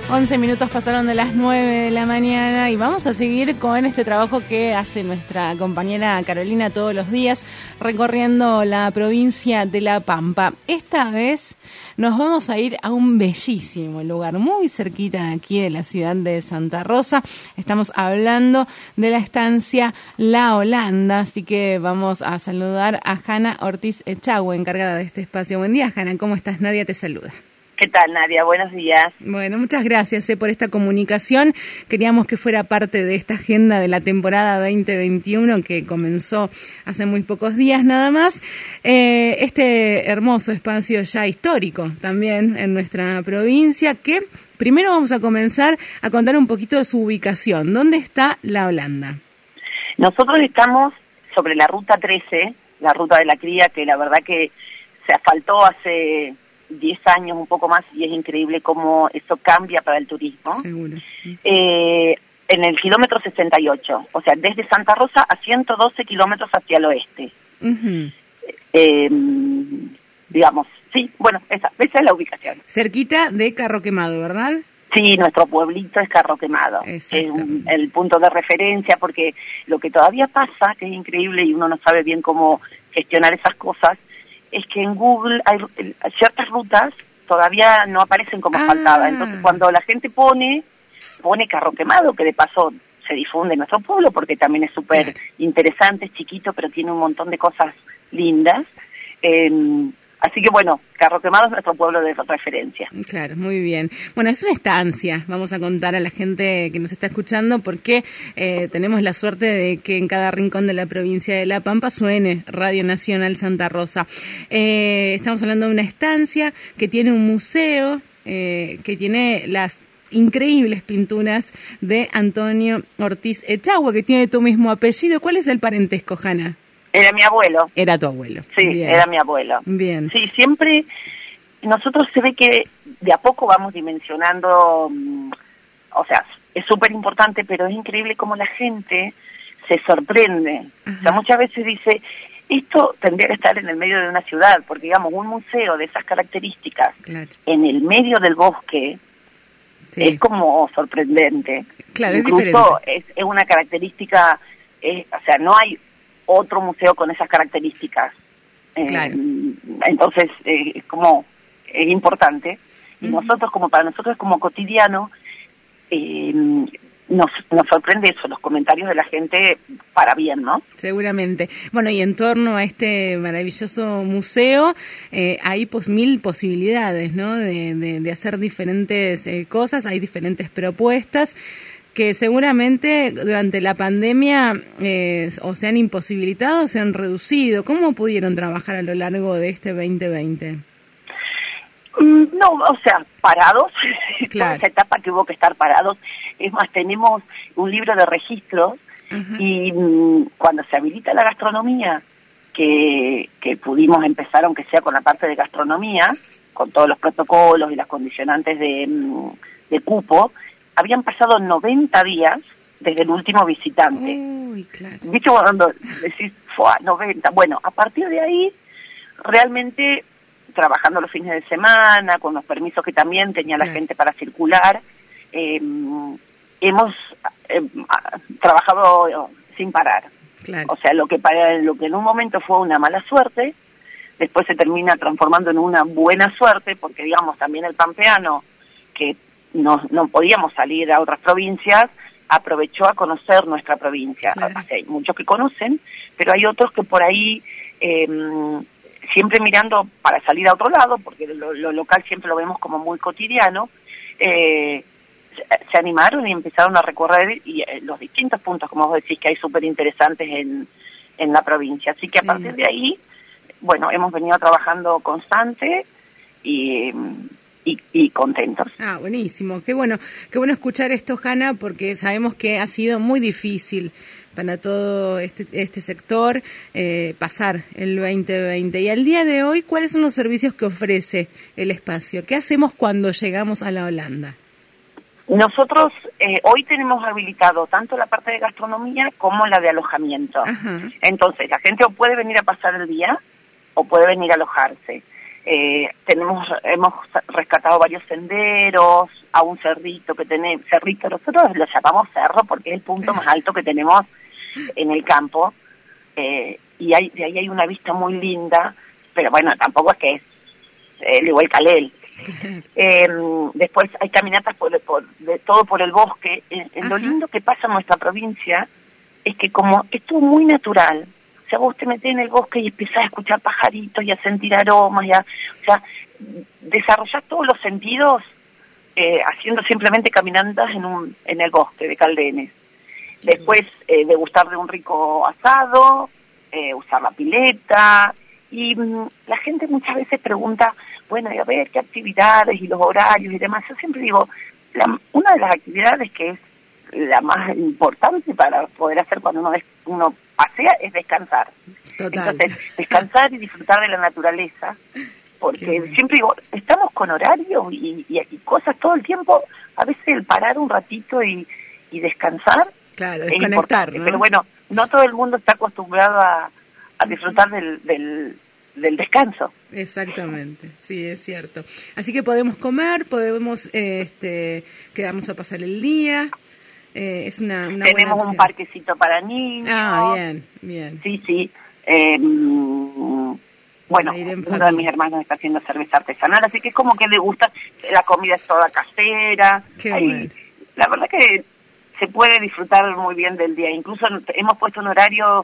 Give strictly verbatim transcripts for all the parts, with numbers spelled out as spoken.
once minutos pasaron de las nueve de la mañana y vamos a seguir con este trabajo que hace nuestra compañera Carolina todos los días, recorriendo la provincia de La Pampa. Esta vez nos vamos a ir a un bellísimo lugar, muy cerquita de aquí de la ciudad de Santa Rosa. Estamos hablando de la estancia La Holanda, así que vamos a saludar a Hanna Ortiz Echagüe, encargada de este espacio. Buen día, Hanna, ¿cómo estás? Nadia te saluda. ¿Qué tal, Nadia? Buenos días. Bueno, muchas gracias eh, por esta comunicación. Queríamos que fuera parte de esta agenda de la temporada veinte veintiuno que comenzó hace muy pocos días nada más. Eh, este hermoso espacio ya histórico también en nuestra provincia, que primero vamos a comenzar a contar un poquito de su ubicación. ¿Dónde está La Holanda? Nosotros estamos sobre la ruta trece, la ruta de la cría, que la verdad que se asfaltó hace diez años, un poco más, y es increíble cómo eso cambia para el turismo. Seguro. Eh, en el kilómetro sesenta y ocho, o sea, desde Santa Rosa a ciento doce kilómetros hacia el oeste. Uh-huh. Eh, digamos, sí, bueno, esa, esa es la ubicación. Cerquita de Carro Quemado, ¿verdad? Sí, nuestro pueblito es Carro Quemado, es un, el punto de referencia, porque lo que todavía pasa, que es increíble y uno no sabe bien cómo gestionar esas cosas, es que en Google hay ciertas rutas todavía no aparecen como asfaltadas. Ah. Entonces, cuando la gente pone, pone Carro Quemado, que de paso se difunde en nuestro pueblo, porque también es súper interesante, es chiquito, pero tiene un montón de cosas lindas. Eh, así que bueno, Carro Quemado es nuestro pueblo de referencia. Claro, muy bien. Bueno, es una estancia, vamos a contar a la gente que nos está escuchando, porque eh, tenemos la suerte de que en cada rincón de la provincia de La Pampa suene Radio Nacional Santa Rosa. Eh, estamos hablando de una estancia que tiene un museo, eh, que tiene las increíbles pinturas de Antonio Ortiz Echagüe, que tiene tu mismo apellido. ¿Cuál es el parentesco, Hanna? Era mi abuelo. Era tu abuelo. Sí, bien. Era mi abuelo. Bien. Sí, siempre nosotros se ve que de a poco vamos dimensionando, o sea, es súper importante, pero es increíble cómo la gente se sorprende. Ajá. O sea, muchas veces dice, esto tendría que estar en el medio de una ciudad, porque digamos, un museo de esas características, claro, en el medio del bosque, sí, es como sorprendente. Claro, incluso es, es, es una característica, es, o sea, no hay otro museo con esas características. Claro. Eh, entonces, eh, es como, es importante. Y uh-huh. nosotros, como para nosotros como cotidiano, eh, nos, nos sorprende eso, los comentarios de la gente para bien, ¿no? Seguramente. Bueno, y en torno a este maravilloso museo, eh, hay pues mil posibilidades, ¿no? De, de, de hacer diferentes eh, cosas, hay diferentes propuestas que seguramente durante la pandemia eh, o se han imposibilitado o se han reducido. ¿Cómo pudieron trabajar a lo largo de este veinte veinte? No, o sea, parados, claro. Toda esa etapa que hubo que estar parados. Es más, tenemos un libro de registros. Uh-huh. Y um, cuando se habilita la gastronomía, que, que pudimos empezar, aunque sea con la parte de gastronomía, con todos los protocolos y las condicionantes de, um, de cupo, habían pasado noventa días desde el último visitante. Uy, claro. ¿Viste cuando decís, fue noventa? Bueno, a partir de ahí, realmente trabajando los fines de semana, con los permisos que también tenía claro. la gente para circular, eh, hemos eh, trabajado sin parar. Claro. O sea, lo que para lo que en un momento fue una mala suerte, después se termina transformando en una buena suerte, porque digamos también el pampeano, que no, no podíamos salir a otras provincias, aprovechó a conocer nuestra provincia. Claro. O sea, hay muchos que conocen, pero hay otros que por ahí, eh, siempre mirando para salir a otro lado, porque lo, lo local siempre lo vemos como muy cotidiano, eh, se, se animaron y empezaron a recorrer y, eh, los distintos puntos, como vos decís, que hay súper interesantes en, en la provincia. Así que a sí. partir de ahí, bueno, hemos venido trabajando constante y... Y, y contentos. Ah, buenísimo. Qué bueno, qué bueno escuchar esto, Hanna, porque sabemos que ha sido muy difícil para todo este, este sector eh, pasar el veinte veinte. Y al día de hoy, ¿cuáles son los servicios que ofrece el espacio? ¿Qué hacemos cuando llegamos a La Holanda? Nosotros eh, hoy tenemos habilitado tanto la parte de gastronomía como la de alojamiento. Ajá. Entonces, la gente o puede venir a pasar el día o puede venir a alojarse. Eh, tenemos hemos rescatado varios senderos, a un cerrito que tenemos, cerrito, nosotros lo llamamos cerro porque es el punto más alto que tenemos en el campo, eh, y hay, de ahí hay una vista muy linda, pero bueno, tampoco es que es eh, igual Calel. Eh, después hay caminatas por, por, de todo por el bosque. Eh, lo lindo que pasa en nuestra provincia es que como es todo muy natural, o sea, vos te metés en el bosque y empezás a escuchar pajaritos y a sentir aromas, y a, o sea, desarrollás todos los sentidos eh, haciendo simplemente caminatas en un en el bosque de Caldenes. Después eh, degustar de un rico asado, eh, usar la pileta, y mmm, la gente muchas veces pregunta, bueno, y a ver qué actividades y los horarios y demás. Yo siempre digo, la, una de las actividades que es la más importante para poder hacer cuando uno, des, uno pasea es descansar. Total. Entonces, descansar y disfrutar de la naturaleza, porque bueno. Siempre digo, estamos con horario y, y, y cosas todo el tiempo, a veces el parar un ratito y, y descansar, claro, es importante, ¿no? Pero bueno, no todo el mundo está acostumbrado a, a disfrutar del, del, del descanso. Exactamente, sí, es cierto. Así que podemos comer, podemos eh, este, quedarnos a pasar el día. Eh, es una, una Tenemos buena un parquecito para niños. Ah, bien, bien. Sí, sí. Eh, bueno, uno de mis hermanos está haciendo cerveza artesanal, así que es como que le gusta, la comida es toda casera. Qué Ahí, bueno. La verdad que se puede disfrutar muy bien del día. Incluso hemos puesto un horario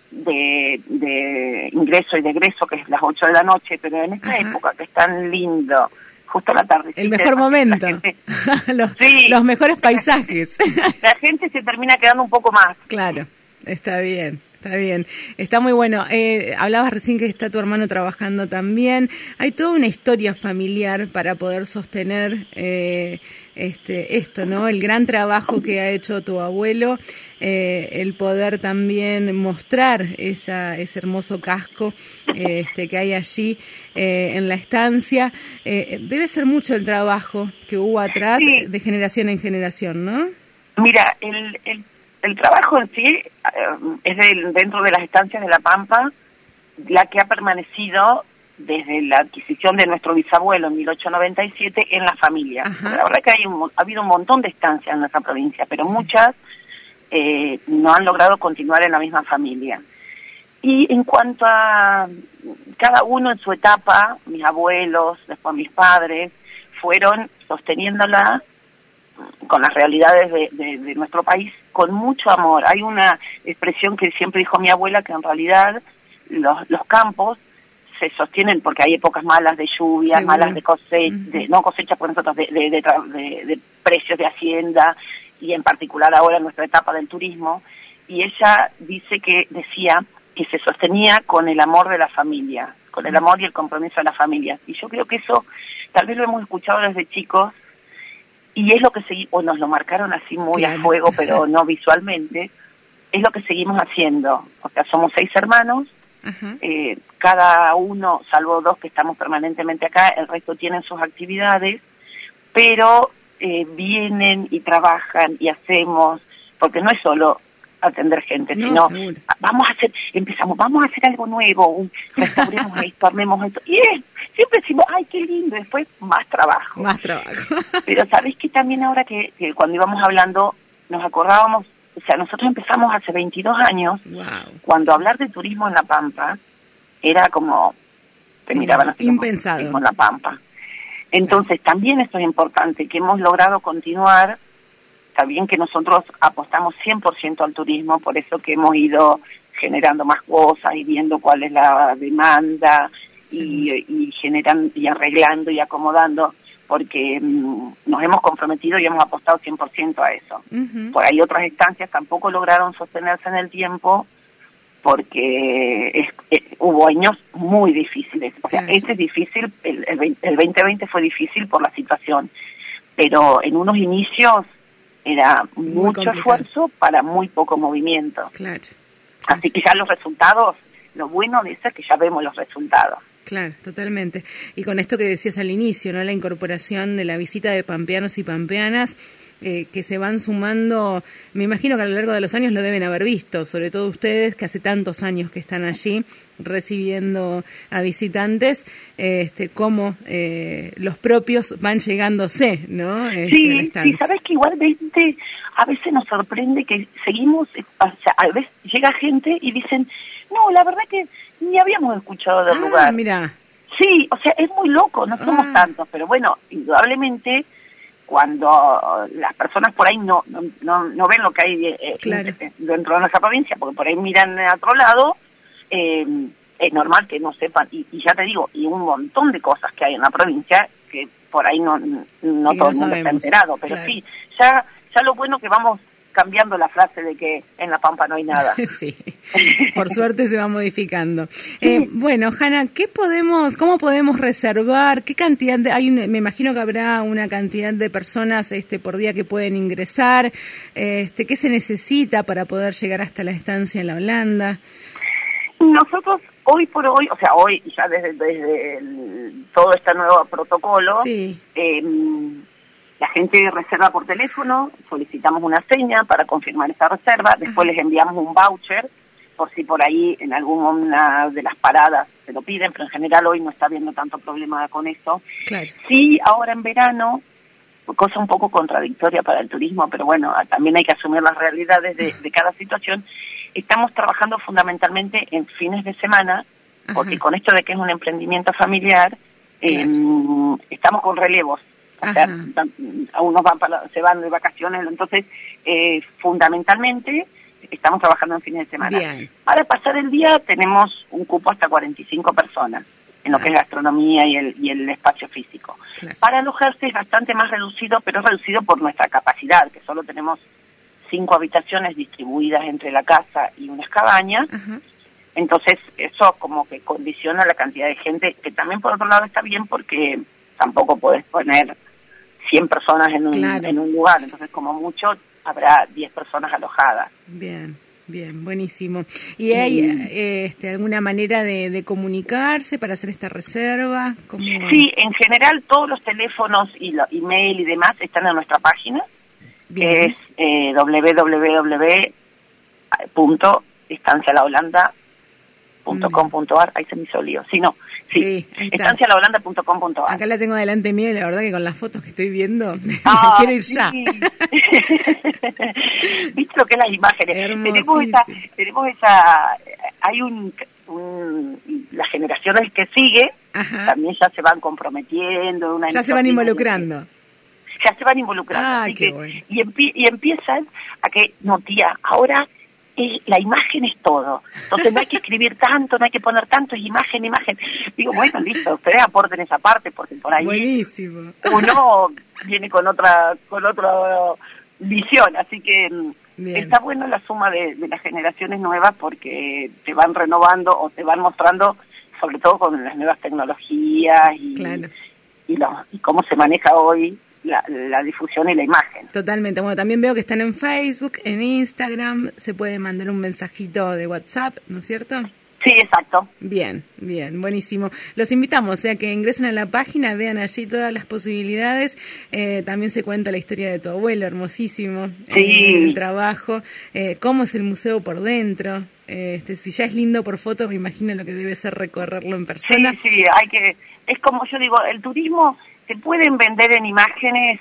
de, de ingreso y de egreso, que es las ocho de la noche, pero en esta Ajá. época que es tan lindo, justo a la tarde. El mejor momento. Gente, los, sí, los mejores paisajes. La gente se termina quedando un poco más. Claro, está bien. Está bien, está muy bueno. Eh, hablabas recién que está tu hermano trabajando también. Hay toda una historia familiar para poder sostener eh, este esto, ¿no? El gran trabajo que ha hecho tu abuelo, eh, el poder también mostrar esa ese hermoso casco eh, este que hay allí eh, en la estancia. Eh, debe ser mucho el trabajo que hubo atrás, sí. De generación en generación, ¿no? Mira, el... el... El trabajo en sí uh, es de, dentro de las estancias de La Pampa, la que ha permanecido desde la adquisición de nuestro bisabuelo en mil ochocientos noventa y siete en la familia. La verdad que hay un, ha habido un montón de estancias en nuestra provincia, pero sí. muchas eh, no han logrado continuar en la misma familia. Y en cuanto a cada uno en su etapa, mis abuelos, después mis padres, fueron sosteniéndola con las realidades de, de, de nuestro país, con mucho amor. Hay una expresión que siempre dijo mi abuela, que en realidad los, los campos se sostienen porque hay épocas malas de lluvia, sí, malas de cosecha, uh-huh. de, no cosecha por nosotros, de, de, de, de, de precios de hacienda, y en particular ahora en nuestra etapa del turismo, y ella dice que decía que se sostenía con el amor de la familia, con el amor y el compromiso de la familia. Y yo creo que eso tal vez lo hemos escuchado desde chicos, y es lo que seguimos, o nos lo marcaron así muy claro. a fuego, pero no visualmente, es lo que seguimos haciendo. O sea, somos seis hermanos, uh-huh. eh, cada uno, salvo dos que estamos permanentemente acá, el resto tienen sus actividades, pero eh, vienen y trabajan y hacemos, porque no es solo atender gente, no, sino seguro. vamos a hacer, empezamos, vamos a hacer algo nuevo, un, restauremos esto, armemos esto, y es, siempre decimos, ay, qué lindo, después más trabajo. Más trabajo. Pero sabés que también ahora que, que cuando íbamos hablando, nos acordábamos, o sea, nosotros empezamos hace veintidós años, wow. cuando hablar de turismo en La Pampa era como, te sí, miraban así, impensado. Turismo en La Pampa. Entonces, claro. también esto es importante, que hemos logrado continuar. Está bien que nosotros apostamos cien por ciento al turismo, por eso que hemos ido generando más cosas y viendo cuál es la demanda sí. y, y generando y arreglando y acomodando, porque um, nos hemos comprometido y hemos apostado cien por ciento a eso. Uh-huh. Por ahí otras estancias tampoco lograron sostenerse en el tiempo porque es, es, hubo años muy difíciles. O sea, claro. este es difícil, el, el, el veinte veinte fue difícil por la situación, pero en unos inicios era muy mucho complicado. Esfuerzo para muy poco movimiento. Claro. Así que ya los resultados, lo bueno de eso es que ya vemos los resultados. Claro, totalmente. Y con esto que decías al inicio, ¿no? La incorporación de la visita de pampeanos y pampeanas, eh, que se van sumando. Me imagino que a lo largo de los años lo deben haber visto, sobre todo ustedes que hace tantos años que están allí recibiendo a visitantes, este, cómo eh, los propios van llegándose, ¿no? Este, sí, sí, sabes que igualmente a veces nos sorprende que seguimos, o sea, a veces llega gente y dicen, no, la verdad que ni habíamos escuchado del ah, lugar. Mira. Sí, o sea, es muy loco, no somos ah. tantos, pero bueno, indudablemente cuando las personas por ahí no no, no, no ven lo que hay eh, claro. dentro de nuestra provincia, porque por ahí miran a otro lado, eh, es normal que no sepan, y, y ya te digo, y un montón de cosas que hay en la provincia que por ahí no no sí, todo no el mundo sabemos. está enterado, pero claro. sí, ya ya lo bueno que vamos cambiando la frase de que en La Pampa no hay nada. Sí, por suerte se va modificando. Eh, bueno, Hanna, ¿qué podemos, cómo podemos reservar? ¿Qué cantidad de, hay un, me imagino que habrá una cantidad de personas este por día que pueden ingresar? Este, ¿qué se necesita para poder llegar hasta la estancia en la Holanda? Nosotros hoy por hoy, o sea, hoy ya desde, desde el, todo este nuevo protocolo, sí. eh, la gente reserva por teléfono, solicitamos una seña para confirmar esa reserva, después Ajá. les enviamos un voucher, por si por ahí en alguna de las paradas se lo piden, pero en general hoy no está habiendo tanto problema con eso. Claro. Sí, ahora en verano, cosa un poco contradictoria para el turismo, pero bueno, también hay que asumir las realidades de, de cada situación, estamos trabajando fundamentalmente en fines de semana, Ajá. porque con esto de que es un emprendimiento familiar, claro. eh, estamos con relevos. O sea, algunos van para, se van de vacaciones, entonces eh, fundamentalmente estamos trabajando en fines de semana. Bien. Para pasar el día tenemos un cupo hasta cuarenta y cinco personas en lo claro. que es gastronomía y el, y el espacio físico. Claro. Para alojarse es bastante más reducido, pero es reducido por nuestra capacidad, que solo tenemos cinco habitaciones distribuidas entre la casa y unas cabañas. Ajá. Entonces eso como que condiciona la cantidad de gente, que también por otro lado está bien porque tampoco podés poner cien personas en un, claro. en un lugar, entonces como mucho habrá diez personas alojadas. Bien, bien, buenísimo. ¿Y hay mm. eh, este, alguna manera de, de comunicarse para hacer esta reserva? ¿Cómo? Sí, en general todos los teléfonos y lo, email y demás están en nuestra página, bien. que es eh, doble u doble u doble u punto estancia la holanda punto com punto a r, ahí se me hizo lío, sí, no, sí, sí estancia la holanda punto com punto a r. Acá la tengo delante mío y la verdad que con las fotos que estoy viendo, ah, quiero ir sí. ya. ¿Viste lo que es las imágenes? Tenemos esa, tenemos esa, hay un, un, las generaciones que sigue, Ajá. también ya se van comprometiendo. Una ya se van involucrando. De, ya se van involucrando. Ah, así qué que, bueno. y, empie, y empiezan a que, no tía, ahora... Es, la imagen es todo, entonces no hay que escribir tanto, no hay que poner tanto, es imagen, imagen. Digo, bueno, listo, ustedes aporten esa parte, porque por ahí Buenísimo. uno viene con otra con otra visión, así que Bien. está bueno la suma de, de las generaciones nuevas porque te van renovando o te van mostrando, sobre todo con las nuevas tecnologías y, claro. y, lo, y cómo se maneja hoy La, la difusión y la imagen. Totalmente. Bueno, también veo que están en Facebook, en Instagram, se puede mandar un mensajito de WhatsApp, ¿no es cierto? Sí, exacto. Bien, bien, buenísimo. Los invitamos, o sea, que ingresen a la página, vean allí todas las posibilidades. Eh, también se cuenta la historia de tu abuelo, hermosísimo. Sí. Eh, el trabajo, eh, cómo es el museo por dentro. Eh, este, si ya es lindo por fotos, me imagino lo que debe ser recorrerlo en persona. Sí, sí, hay que... Es como yo digo, el turismo... Se pueden vender en imágenes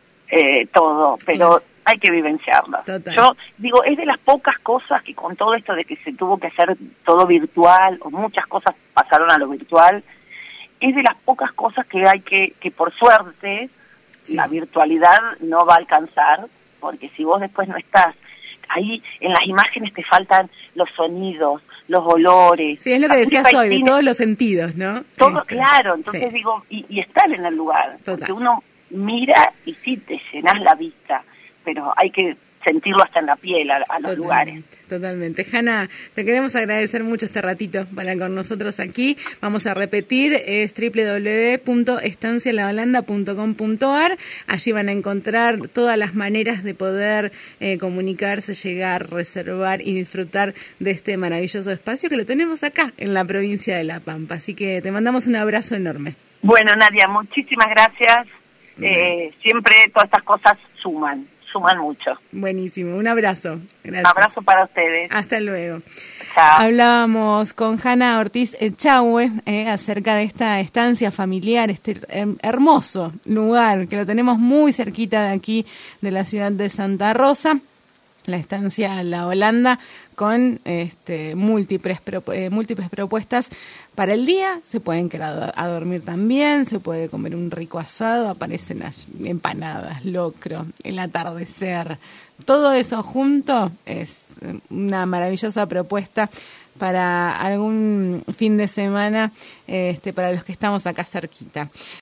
eh, todo, pero sí. hay que vivenciarlo. Total. Yo digo, es de las pocas cosas que con todo esto de que se tuvo que hacer todo virtual, o muchas cosas pasaron a lo virtual, es de las pocas cosas que hay que, que por suerte, sí. la virtualidad no va a alcanzar, porque si vos después no estás ahí, en las imágenes te faltan los sonidos, los olores. Sí, es lo que decías hoy, de todos los sentidos, ¿no? Todo, este, claro, entonces sí. digo, y, y estar en el lugar. Total. Porque uno mira y sí te llenas la vista, pero hay que sentirlo hasta en la piel a, a los totalmente, lugares. Totalmente. Hanna, te queremos agradecer mucho este ratito para con nosotros aquí. Vamos a repetir, es doble u doble u doble u punto estancia la holanda punto com punto a r. Allí van a encontrar todas las maneras de poder eh, comunicarse, llegar, reservar y disfrutar de este maravilloso espacio que lo tenemos acá en la provincia de La Pampa. Así que te mandamos un abrazo enorme. Bueno, Nadia, muchísimas gracias. Eh, siempre todas estas cosas suman. suman mucho. Buenísimo, un abrazo. Gracias. Abrazo para ustedes. Hasta luego. Chao. Hablábamos con Hanna Ortiz Echagüe eh, acerca de esta estancia familiar, este hermoso lugar que lo tenemos muy cerquita de aquí, de la ciudad de Santa Rosa. La estancia La Holanda, con este, múltiples, eh, múltiples propuestas para el día. Se pueden quedar a, a dormir también, se puede comer un rico asado, aparecen las empanadas, locro, el atardecer. Todo eso junto es una maravillosa propuesta para algún fin de semana, este, para los que estamos acá cerquita.